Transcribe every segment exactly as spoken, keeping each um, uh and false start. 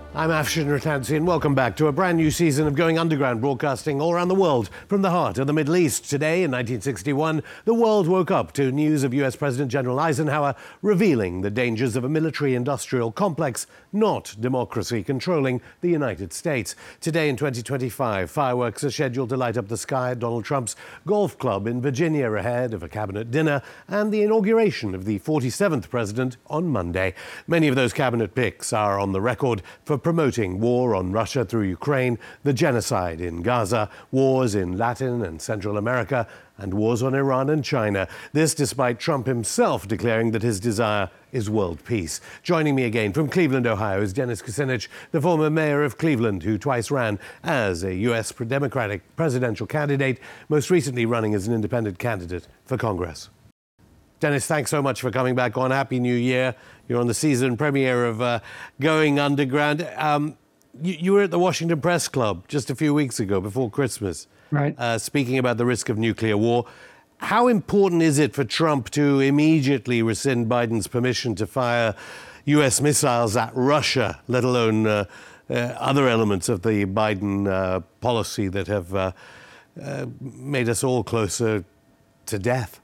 I'm Afshin Rattansi, welcome back to a brand new season of Going Underground, broadcasting all around the world from the heart of the Middle East. Today, in nineteen sixty-one, the world woke up to news of U S President General Eisenhower revealing the dangers of a military-industrial complex, not democracy, controlling the United States. Today, in twenty twenty-five, fireworks are scheduled to light up the sky at Donald Trump's golf club in Virginia ahead of a cabinet dinner and the inauguration of the forty-seventh president on Monday. Many of those cabinet picks are on the record for promoting war on Russia through Ukraine, the genocide in Gaza, wars in Latin and Central America, and wars on Iran and China. This despite Trump himself declaring that his desire is world peace. Joining me again from Cleveland, Ohio, is Dennis Kucinich, the former mayor of Cleveland, who twice ran as a U S Democratic presidential candidate, most recently running as an independent candidate for Congress. Dennis, thanks so much for coming back on. Happy New Year. You're on the season premiere of uh, Going Underground. Um, you, you were at the Washington Press Club just a few weeks ago, before Christmas, right? Uh, speaking about the risk of nuclear war. How important is it for Trump to immediately rescind Biden's permission to fire U S missiles at Russia, let alone uh, uh, other elements of the Biden uh, policy that have uh, uh, made us all closer to death?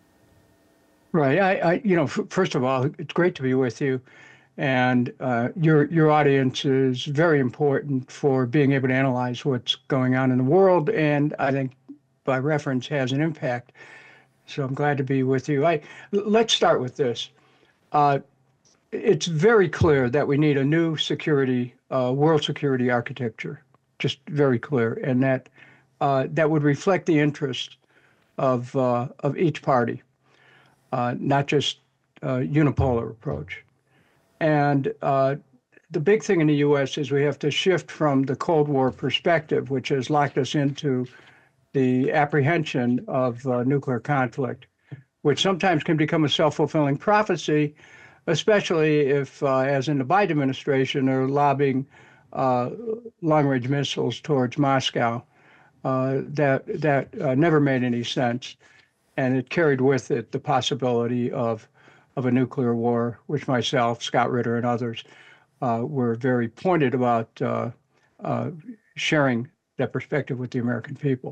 Right. I, I you know, f- first of all, it's great to be with you, and uh, your your audience is very important for being able to analyze what's going on in the world, and I think by reference has an impact. So I'm glad to be with you. I let's start with this. Uh, it's very clear that we need a new security, uh, world security architecture. Just very clear, and that uh, that would reflect the interest of uh, of each party. Uh, not just uh, unipolar approach. And uh, the big thing in the U S is we have to shift from the Cold War perspective, which has locked us into the apprehension of uh, nuclear conflict, which sometimes can become a self-fulfilling prophecy, especially if, uh, as in the Biden administration, they're lobbing uh, long-range missiles towards Moscow. Uh, that that uh, never made any sense. And it carried with it the possibility of of a nuclear war, which myself, Scott Ritter, and others uh, were very pointed about uh, uh, sharing that perspective with the American people.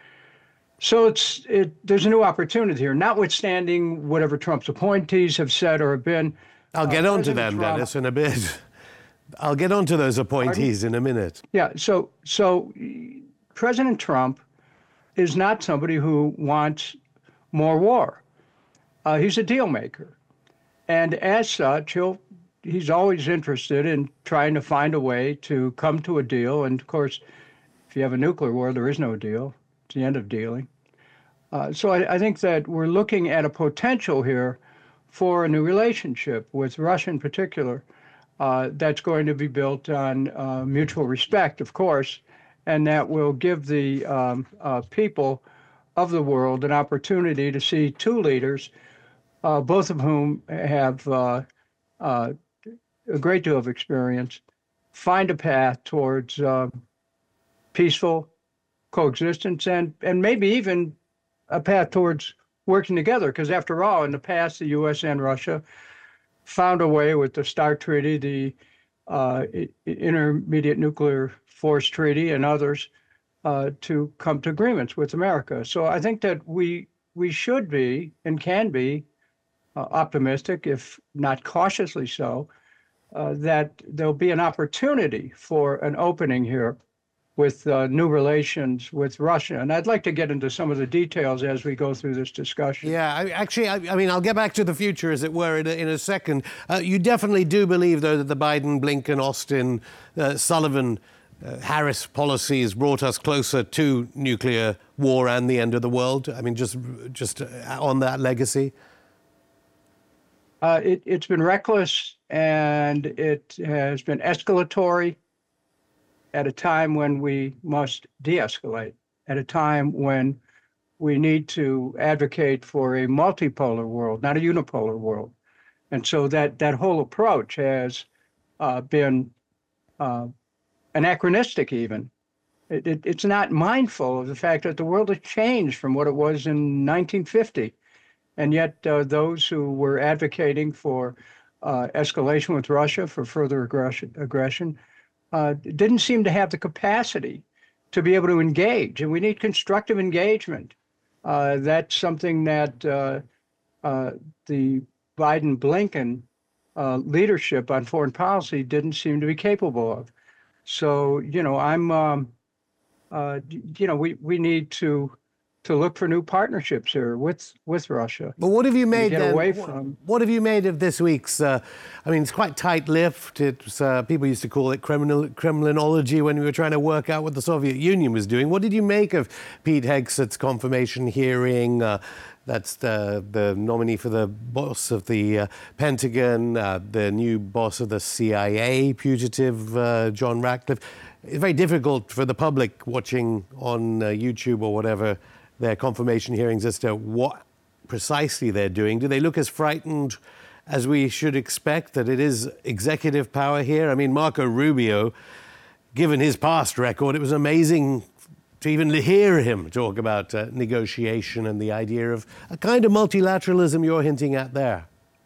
So it's it. There's a new opportunity here, notwithstanding whatever Trump's appointees have said or have been. I'll get uh, on to them, Trump, Dennis, in a bit. I'll get on to those appointees Pardon? in a minute. Yeah. So so President Trump is not somebody who wants more war. Uh, he's a deal maker. And as such, he'll, he's always interested in trying to find a way to come to a deal. And of course, if you have a nuclear war, there is no deal. It's the end of dealing. Uh, so I, I think that we're looking at a potential here for a new relationship with Russia in particular uh, that's going to be built on uh, mutual respect, of course, and that will give the um, uh, people of the world an opportunity to see two leaders, uh, both of whom have uh, uh, a great deal of experience, find a path towards uh, peaceful coexistence and, and maybe even a path towards working together. Because after all, in the past, the U S and Russia found a way with the START Treaty, the uh, Intermediate Nuclear Force Treaty, and others, Uh, to come to agreements with America. So I think that we we should be and can be uh, optimistic, if not cautiously so, uh, that there'll be an opportunity for an opening here with uh, new relations with Russia. And I'd like to get into some of the details as we go through this discussion. Yeah, I, actually, I, I mean, I'll get back to the future, as it were, in a, in a second. Uh, you definitely do believe, though, that the Biden, Blinken, Austin, uh, Sullivan, Uh, Harris policy has brought us closer to nuclear war and the end of the world? I mean, just just on that legacy? Uh, it, it's been reckless, and it has been escalatory at a time when we must de-escalate, at a time when we need to advocate for a multipolar world, not a unipolar world. And so that, that whole approach has uh, been uh, anachronistic even. It, it, it's not mindful of the fact that the world has changed from what it was in nineteen fifty. And yet uh, those who were advocating for uh, escalation with Russia, for further aggression, aggression uh, didn't seem to have the capacity to be able to engage. And we need constructive engagement. Uh, that's something that uh, uh, the Biden-Blinken uh, leadership on foreign policy didn't seem to be capable of. So, you know, I'm, um, uh, you know, we, we need to to look for new partnerships here with with Russia. But what have you made? Get then, away from. What have you made of this week's? Uh, I mean, it's quite tight-lipped. It's uh, people used to call it Kremlin, Kremlinology when we were trying to work out what the Soviet Union was doing. What did you make of Pete Hegseth's confirmation hearing? Uh, that's the the nominee for the boss of the uh, Pentagon, uh, the new boss of the C I A, fugitive uh, John Ratcliffe. It's very difficult for the public watching on uh, YouTube or whatever their confirmation hearings as to what precisely they're doing. Do they look as frightened as we should expect that it is executive power here? I mean, Marco Rubio, given his past record, it was amazing to even hear him talk about uh, negotiation and the idea of a kind of multilateralism you're hinting at there.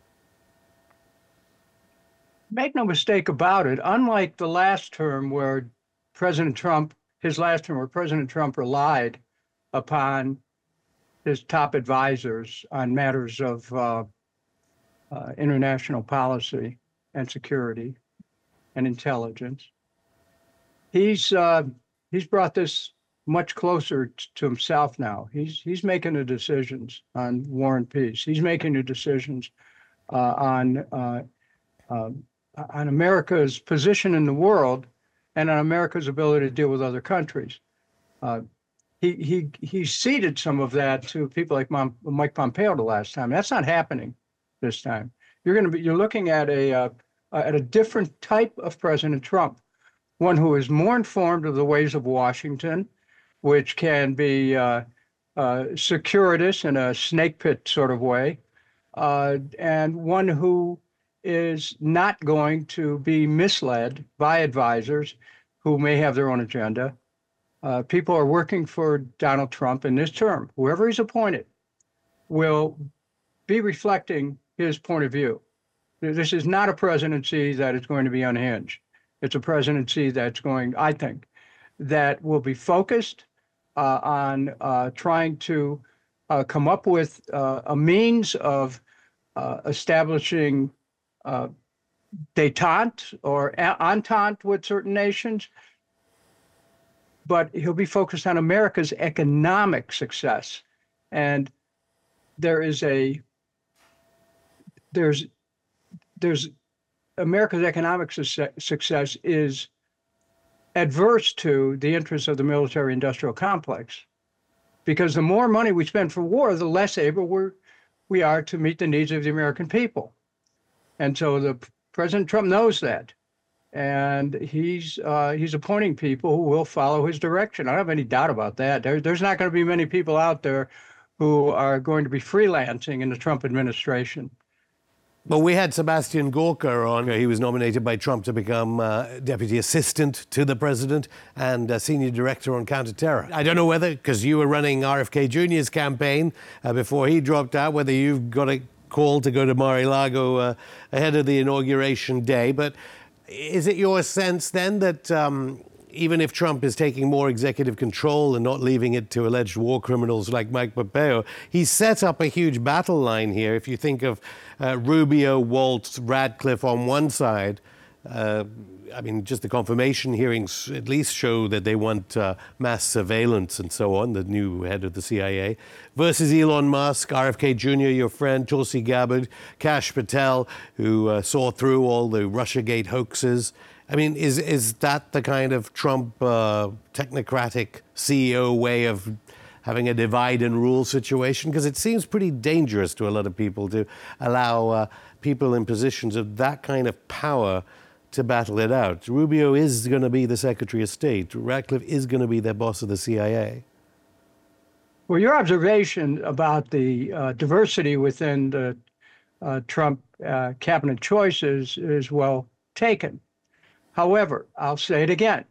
Make no mistake about it, unlike the last term where President Trump, his last term where President Trump relied upon his top advisors on matters of uh, uh, international policy and security and intelligence. He's uh, he's brought this much closer t- to himself now. He's he's making the decisions on war and peace. He's making the decisions uh, on uh, uh, on America's position in the world and on America's ability to deal with other countries. Uh, He, he he ceded some of that to people like Mom, Mike Pompeo the last time. That's not happening this time. You're going to be you're looking at a uh, at a different type of President Trump, one who is more informed of the ways of Washington, which can be uh, uh, circuitous in a snake pit sort of way, uh, and one who is not going to be misled by advisors who may have their own agenda. Uh, people are working for Donald Trump in this term. Whoever he's appointed will be reflecting his point of view. This is not a presidency that is going to be unhinged. It's a presidency that's going, I think, that will be focused uh, on uh, trying to uh, come up with uh, a means of uh, establishing uh, détente or entente with certain nations. But he'll be focused on America's economic success. And there is a, there's, there's, America's economic su- success is adverse to the interests of the military-industrial complex. Because the more money we spend for war, the less able we're, we are to meet the needs of the American people. And so the President Trump knows that. And he's uh, he's appointing people who will follow his direction. I don't have any doubt about that. There, there's not going to be many people out there who are going to be freelancing in the Trump administration. Well, we had Sebastian Gorka on. He was nominated by Trump to become uh, deputy assistant to the president and uh, senior director on counterterror. I don't know whether, because you were running R F K Junior's campaign uh, before he dropped out, whether you've got a call to go to Mar-a-Lago uh, ahead of the inauguration day, but is it your sense then that um, even if Trump is taking more executive control and not leaving it to alleged war criminals like Mike Pompeo, he's set up a huge battle line here? If you think of uh, Rubio, Waltz, Radcliffe on one side, uh, I mean, just the confirmation hearings at least show that they want uh, mass surveillance and so on, the new head of the C I A, versus Elon Musk, R F K Junior, your friend, Tulsi Gabbard, Kash Patel, who uh, saw through all the Russiagate hoaxes. I mean, is is that the kind of Trump uh, technocratic C E O way of having a divide and rule situation? Because it seems pretty dangerous to a lot of people to allow uh, people in positions of that kind of power to battle it out. Rubio is going to be the Secretary of State. Ratcliffe is going to be their boss of the C I A. Well, your observation about the uh, diversity within the uh, Trump uh, cabinet choices is well taken. However, I'll say it again.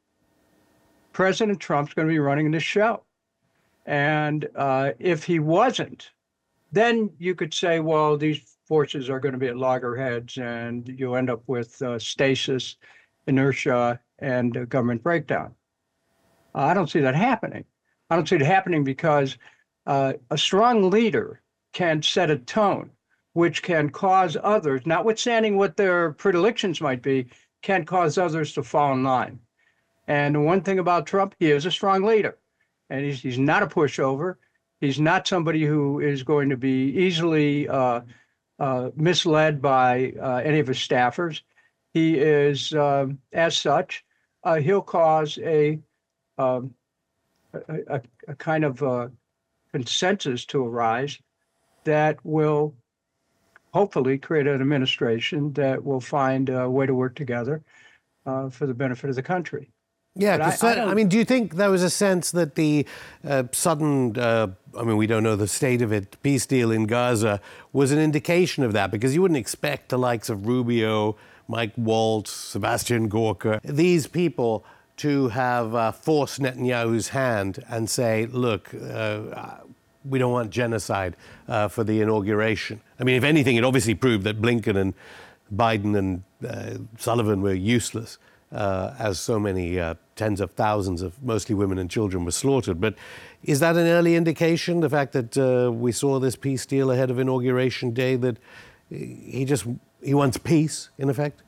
President Trump's going to be running this show. And uh, if he wasn't, then you could say, well, these forces are going to be at loggerheads, and you end up with uh, stasis, inertia, and uh, government breakdown. Uh, I don't see that happening. I don't see it happening because uh, a strong leader can set a tone, which can cause others, notwithstanding what their predilections might be, can cause others to fall in line. And the one thing about Trump, he is a strong leader, and he's he's not a pushover. He's not somebody who is going to be easily uh, uh, misled by uh, any of his staffers. He is, uh, as such, uh, he'll cause a, um, a, a, a kind of uh, consensus to arise that will hopefully create an administration that will find a way to work together uh, for the benefit of the country. Yeah, I, so, I, I mean, do you think there was a sense that the uh, sudden, uh, I mean, we don't know the state of it, peace deal in Gaza was an indication of that? Because you wouldn't expect the likes of Rubio, Mike Waltz, Sebastian Gorka, these people to have uh, forced Netanyahu's hand and say, look, uh, we don't want genocide uh, for the inauguration. I mean, if anything, it obviously proved that Blinken and Biden and uh, Sullivan were useless. Uh, as so many uh, tens of thousands of mostly women and children were slaughtered. But is that an early indication, the fact that uh, we saw this peace deal ahead of Inauguration Day, that he just, he wants peace, in effect?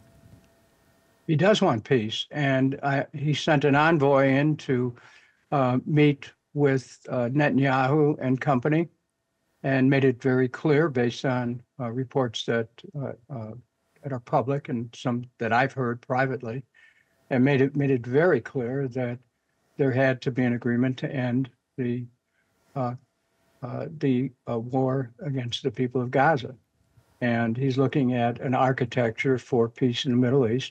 He does want peace. And uh, he sent an envoy in to uh, meet with uh, Netanyahu and company and made it very clear, based on uh, reports that, uh, uh, that are public and some that I've heard privately, and made it made it very clear that there had to be an agreement to end the uh, uh, the uh, war against the people of Gaza. And he's looking at an architecture for peace in the Middle East.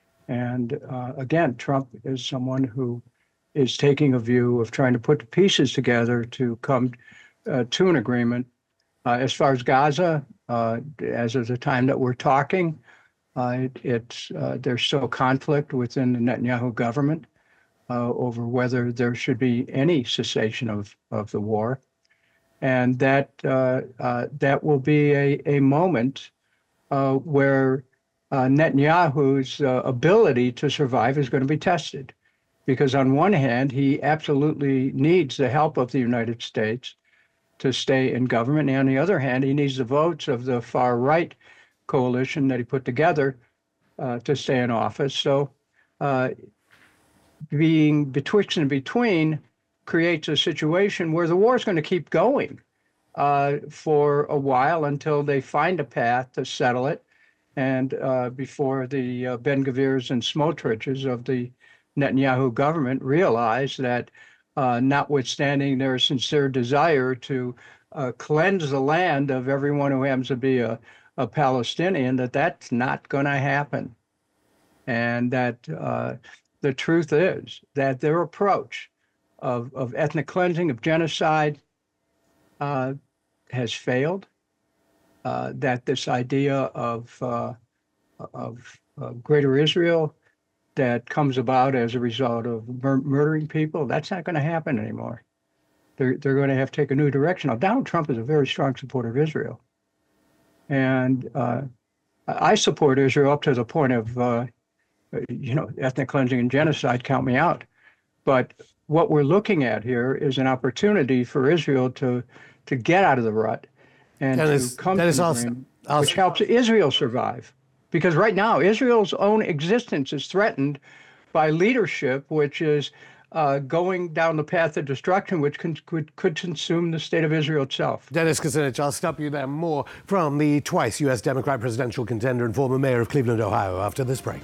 And uh, again, Trump is someone who is taking a view of trying to put the pieces together to come uh, to an agreement. Uh, as far as Gaza, uh, as of the time that we're talking, Uh, it, it's uh, there's still conflict within the Netanyahu government uh, over whether there should be any cessation of, of the war, and that uh, uh, that will be a a moment uh, where uh, Netanyahu's uh, ability to survive is going to be tested, because on one hand he absolutely needs the help of the United States to stay in government, and on the other hand he needs the votes of the far right coalition that he put together uh, to stay in office. So uh, being betwixt and between creates a situation where the war is going to keep going uh, for a while until they find a path to settle it, and uh, before the uh, Ben-Gvirs and Smotriches of the Netanyahu government realize that uh, notwithstanding their sincere desire to uh, cleanse the land of everyone who happens to be a a Palestinian, that that's not going to happen. And that uh, the truth is that their approach of, of ethnic cleansing, of genocide, uh, has failed, uh, that this idea of, uh, of uh, greater Israel that comes about as a result of mur- murdering people, that's not going to happen anymore. They're, they're going to have to take a new direction. Now, Donald Trump is a very strong supporter of Israel. And uh, I support Israel up to the point of, uh, you know, ethnic cleansing and genocide, count me out. But what we're looking at here is an opportunity for Israel to to get out of the rut and Dennis, to come Dennis, to an I'll, agreement, I'll, which helps Israel survive. Because right now, Israel's own existence is threatened by leadership, which is Uh, going down the path of destruction, which can, could, could consume the state of Israel itself. Dennis Kucinich, I'll stop you there. More from the twice U S Democrat presidential contender and former mayor of Cleveland, Ohio, after this break.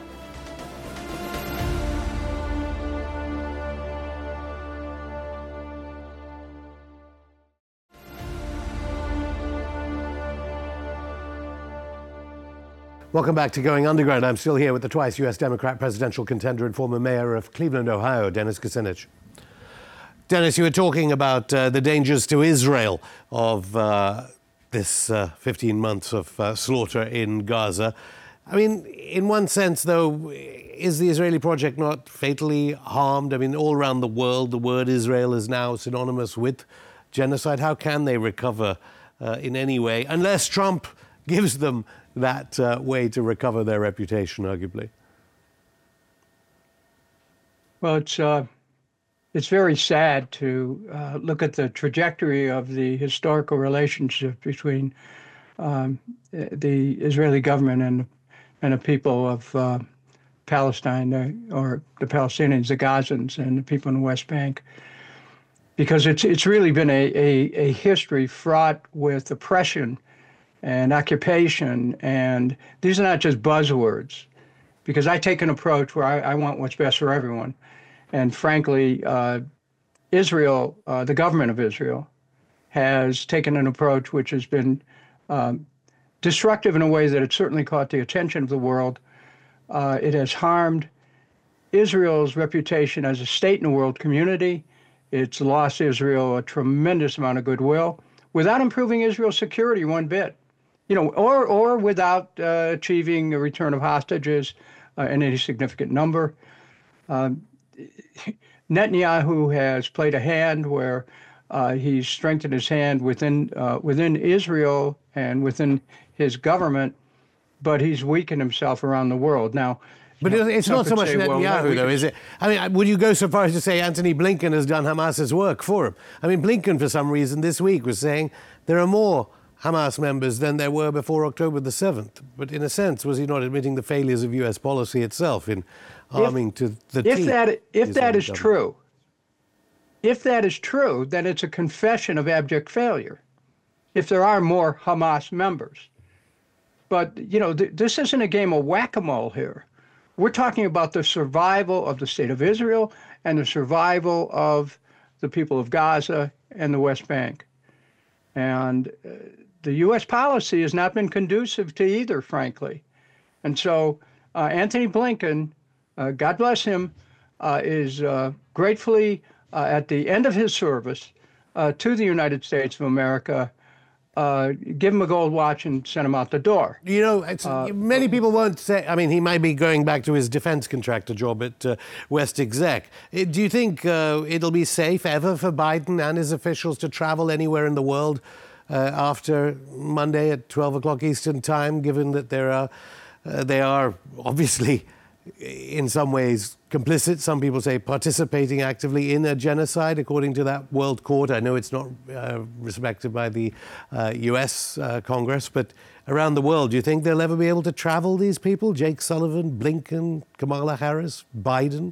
Welcome back to Going Underground. I'm still here with the twice U S Democrat presidential contender and former mayor of Cleveland, Ohio, Dennis Kucinich. Dennis, you were talking about uh, the dangers to Israel of uh, this uh, fifteen months of uh, slaughter in Gaza. I mean, in one sense, though, is the Israeli project not fatally harmed? I mean, all around the world, the word Israel is now synonymous with genocide. How can they recover uh, in any way, unless Trump gives them that uh, way to recover their reputation, arguably? Well, it's uh, it's very sad to uh, look at the trajectory of the historical relationship between um, the Israeli government and and the people of uh, Palestine, uh, or the Palestinians, the Gazans, and the people in the West Bank, because it's it's really been a, a, a history fraught with oppression and occupation, and these are not just buzzwords, because I take an approach where I, I want what's best for everyone. And frankly, uh, Israel, uh, the government of Israel, has taken an approach which has been um, destructive in a way that it certainly caught the attention of the world. Uh, it has harmed Israel's reputation as a state in the world community. It's lost Israel a tremendous amount of goodwill without improving Israel's security one bit, you know, or or without uh, achieving a return of hostages uh, in any significant number. Um, Netanyahu has played a hand where uh, he's strengthened his hand within uh, within Israel and within his government, but he's weakened himself around the world. Now, but you know, it's not so much say, Netanyahu, well, though, is it? I mean, would you go so far as to say Antony Blinken has done Hamas's work for him? I mean, Blinken, for some reason, this week was saying there are more Hamas members than there were before October the seventh. But in a sense, was he not admitting the failures of U S policy itself in arming if, to the if teeth? that if that is government? true, if that is true, then it's a confession of abject failure. If there are more Hamas members, but you know, th- this isn't a game of whack-a-mole here. We're talking about the survival of the state of Israel and the survival of the people of Gaza and the West Bank, and uh, the U S policy has not been conducive to either, frankly. And so, uh, Antony Blinken, Uh, God bless him, uh, is uh, gratefully uh, at the end of his service uh, to the United States of America, uh, give him a gold watch and send him out the door. You know, it's, Uh, many people won't say, I mean, he might be going back to his defense contractor job at uh, West Exec. Uh, Do you think uh, it'll be safe ever for Biden and his officials to travel anywhere in the world uh, after Monday at twelve o'clock Eastern time, given that there are, uh, they are obviously in some ways complicit, some people say participating actively in a genocide, according to that World Court? I know it's not uh, respected by the uh, U S uh, Congress, but around the world, do you think they'll ever be able to travel, these people? Jake Sullivan, Blinken, Kamala Harris, Biden?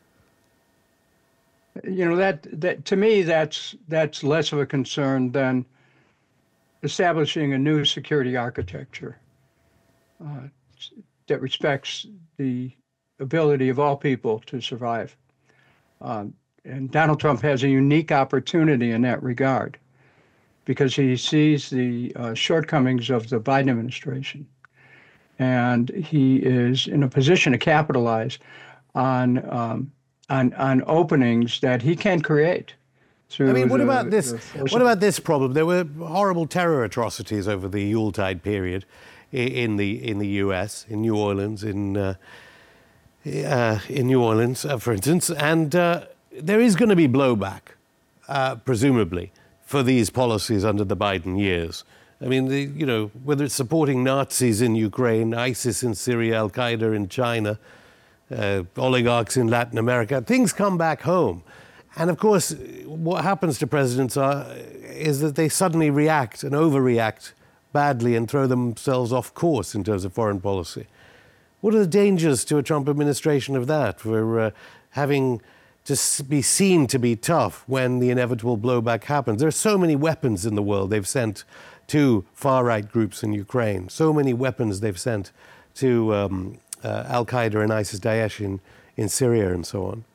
You know, that, that to me, that's, that's less of a concern than establishing a new security architecture uh, that respects the ability of all people to survive. Um, and Donald Trump has a unique opportunity in that regard because he sees the uh, shortcomings of the Biden administration. And he is in a position to capitalize on um, on, on openings that he can create. I mean, what the, about this? What about this problem? There were horrible terror atrocities over the Yuletide period in the in the U S, in New Orleans, in uh, uh, in New Orleans, uh, for instance, and uh, there is going to be blowback, uh, presumably, for these policies under the Biden years. I mean, the, you know, whether it's supporting Nazis in Ukraine, ISIS in Syria, Al Qaeda in China, uh, oligarchs in Latin America, things come back home. And of course, what happens to presidents are, is that they suddenly react and overreact badly and throw themselves off course in terms of foreign policy. What are the dangers to a Trump administration of that, for uh, having to be seen to be tough when the inevitable blowback happens? There are so many weapons in the world they've sent to far-right groups in Ukraine, so many weapons they've sent to um, uh, Al Qaeda and ISIS Daesh in, in Syria and so on.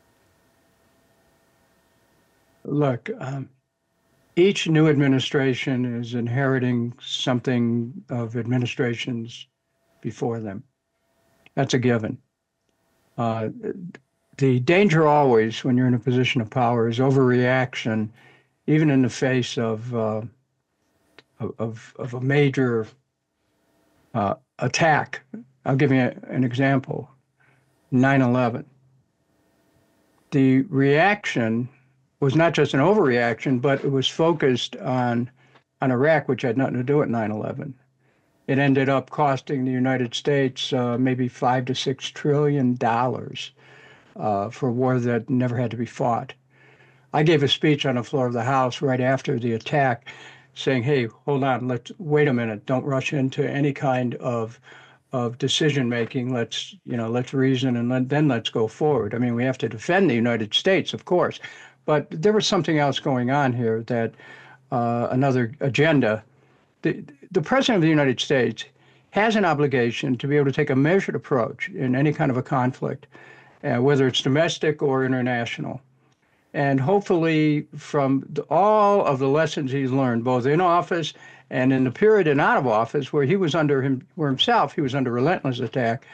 Look, um, each new administration is inheriting something of administrations before them. That's a given. Uh, the danger always, when you're in a position of power, is overreaction, even in the face of uh, of, of a major uh, attack. I'll give you a, an example. nine eleven. The reaction was not just an overreaction, but it was focused on on Iraq, which had nothing to do with nine eleven. it ended up costing the United States uh, maybe five to six trillion dollars uh, for a war that never had to be fought. I gave a speech on the floor of the House right after the attack saying, hey, hold on, let's wait a minute. Don't rush into any kind of of decision making. Let's, you know, let's reason and let, then let's go forward. I mean, we have to defend the United States, of course, but there was something else going on here, that uh, another agenda. The, the President of the United States has an obligation to be able to take a measured approach in any kind of a conflict, uh, whether it's domestic or international. And hopefully from the, all of the lessons he's learned, both in office and in the period and out of office, where he was under him, where himself, he was under relentless attack,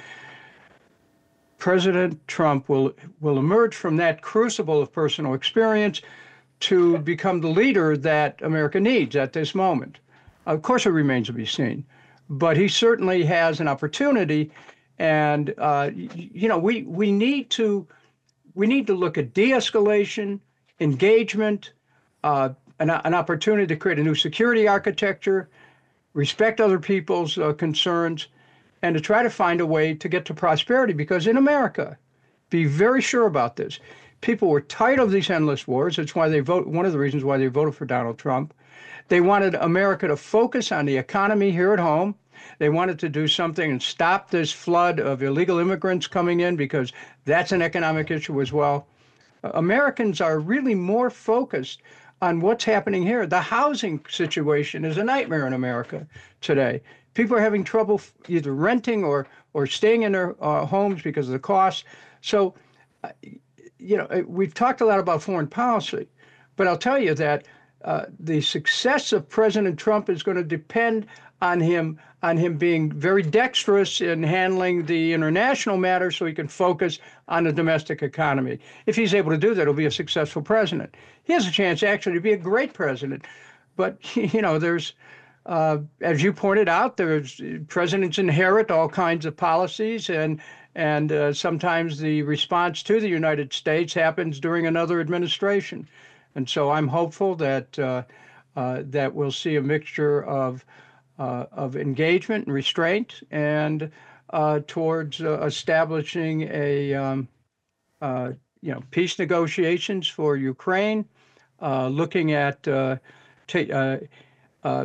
President Trump will will emerge from that crucible of personal experience to become the leader that America needs at this moment. Of course, it remains to be seen, but he certainly has an opportunity. And uh, you know, we we need to we need to look at de-escalation, engagement, uh, an, an opportunity to create a new security architecture, respect other people's uh, concerns, and to try to find a way to get to prosperity. Because in America, be very sure about this, people were tired of these endless wars. It's why they vote. One of the reasons why they voted for Donald Trump. They wanted America to focus on the economy here at home. They wanted to do something and stop this flood of illegal immigrants coming in, because that's an economic issue as well. Uh, Americans are really more focused on what's happening here. The housing situation is a nightmare in America today. People are having trouble either renting or or staying in their uh, homes because of the cost. So, uh, you know, we've talked a lot about foreign policy, but I'll tell you that uh, the success of President Trump is going to depend on him on him being very dexterous in handling the international matters so he can focus on the domestic economy. If he's able to do that, he'll be a successful president. He has a chance actually to be a great president. But, you know, there's, uh, as you pointed out, there's presidents inherit all kinds of policies, and and uh, sometimes the response to the United States happens during another administration. And so I'm hopeful that uh, uh, that we'll see a mixture of Uh, of engagement and restraint, and uh, towards uh, establishing a um, uh, you know peace negotiations for Ukraine, uh, looking at uh, t- uh, uh,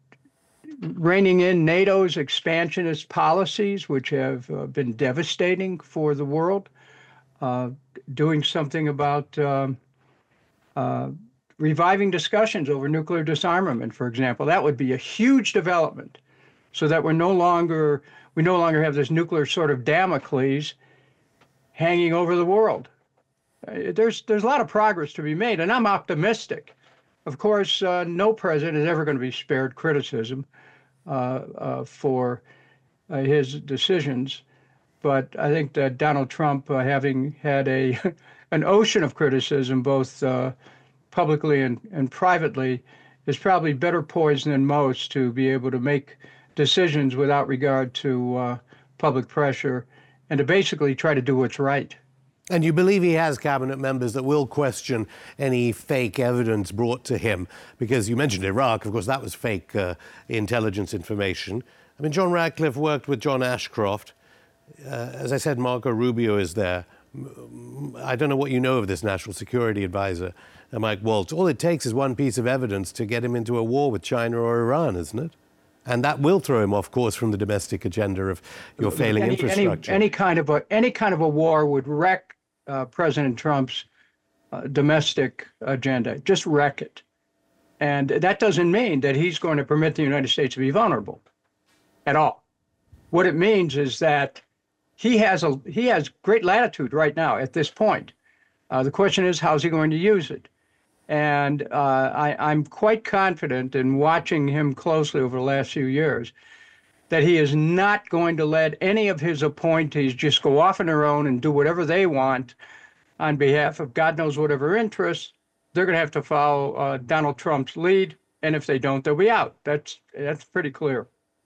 reining in NATO's expansionist policies, which have uh, been devastating for the world, uh, doing something about um, uh, reviving discussions over nuclear disarmament, for example. That would be a huge development, so that we're no longer we no longer have this nuclear sort of Damocles hanging over the world. Uh, There's there's a lot of progress to be made, and I'm optimistic. Of course, uh, no president is ever going to be spared criticism uh, uh, for uh, his decisions, but I think that Donald Trump, uh, having had a an ocean of criticism, both uh, publicly and, and privately, is probably better poised than most to be able to make decisions without regard to uh, public pressure, and to basically try to do what's right. And you believe he has cabinet members that will question any fake evidence brought to him? Because you mentioned Iraq, of course, that was fake uh, intelligence information. I mean, John Ratcliffe worked with John Ashcroft. Uh, as I said, Marco Rubio is there. I don't know what you know of this national security advisor, uh, Mike Waltz. All it takes is one piece of evidence to get him into a war with China or Iran, isn't it? And that will throw him off course from the domestic agenda of your failing any, infrastructure. Any, any kind of a any kind of a war would wreck uh, President Trump's uh, domestic agenda. Just wreck it. And that doesn't mean that he's going to permit the United States to be vulnerable at all. What it means is that he has a he has great latitude right now at this point. Uh, the question is, how's he going to use it? And uh, I, I'm quite confident in watching him closely over the last few years that he is not going to let any of his appointees just go off on their own and do whatever they want on behalf of God knows whatever interests. They're going to have to follow uh, Donald Trump's lead, and if they don't, they'll be out. That's that's pretty clear.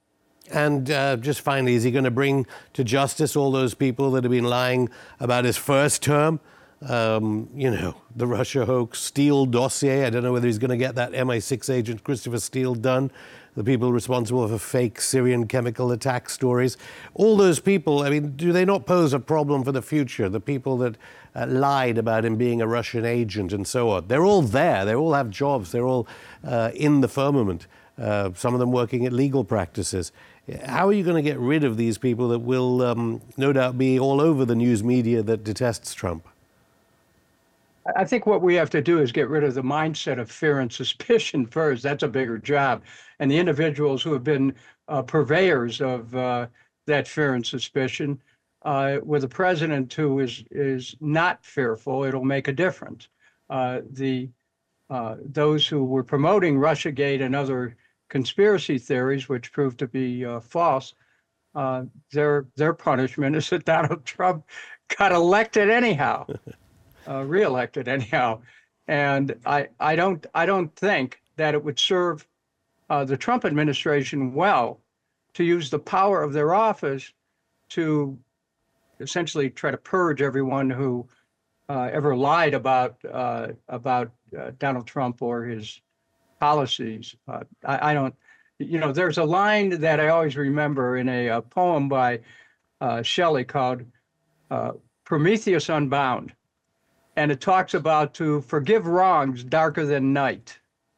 And uh, just finally, is he going to bring to justice all those people that have been lying about his first term? um, you know, the Russia hoax, Steele dossier. I don't know whether he's going to get that M I six agent Christopher Steele done. The people responsible for fake Syrian chemical attack stories. All those people, I mean, do they not pose a problem for the future? The people that uh, lied about him being a Russian agent and so on. They're all there. They all have jobs. They're all uh, in the firmament. Uh, some of them working at legal practices. How are you going to get rid of these people that will um, no doubt be all over the news media that detests Trump? I think what we have to do is get rid of the mindset of fear and suspicion first. That's a bigger job. And the individuals who have been uh, purveyors of uh, that fear and suspicion, uh, with a president who is is not fearful, it'll make a difference. Uh, the uh, those who were promoting Russiagate and other conspiracy theories, which proved to be uh, false, uh, their their punishment is that Donald Trump got elected anyhow. Uh, reelected anyhow, and I, I don't I don't think that it would serve uh, the Trump administration well to use the power of their office to essentially try to purge everyone who uh, ever lied about uh, about uh, Donald Trump or his policies. Uh, I, I don't, you know, there's a line that I always remember in a, a poem by uh, Shelley called uh, "Prometheus Unbound." And it talks about to forgive wrongs darker than night.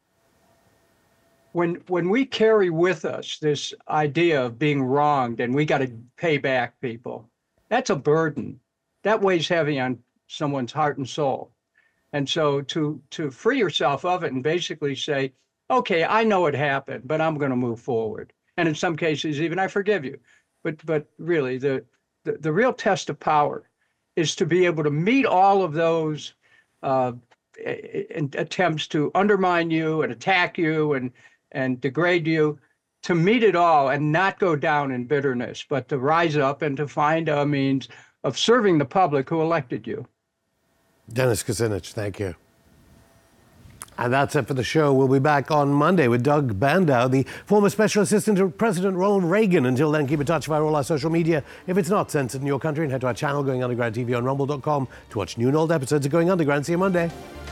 When when we carry with us this idea of being wronged and we got to pay back people, that's a burden. That weighs heavy on someone's heart and soul. And so to to free yourself of it and basically say, okay, I know it happened, but I'm going to move forward. And in some cases, even I forgive you. But but really, the the, the real test of power is to be able to meet all of those uh, attempts to undermine you and attack you and, and degrade you, to meet it all and not go down in bitterness, but to rise up and to find a means of serving the public who elected you. Dennis Kucinich, thank you. And that's it for the show. We'll be back on Monday with Doug Bandow, the former special assistant to President Ronald Reagan. Until then, keep in touch via all our social media. If it's not censored in your country, and head to our channel, Going Underground T V on rumble dot com, to watch new and old episodes of Going Underground. See you Monday.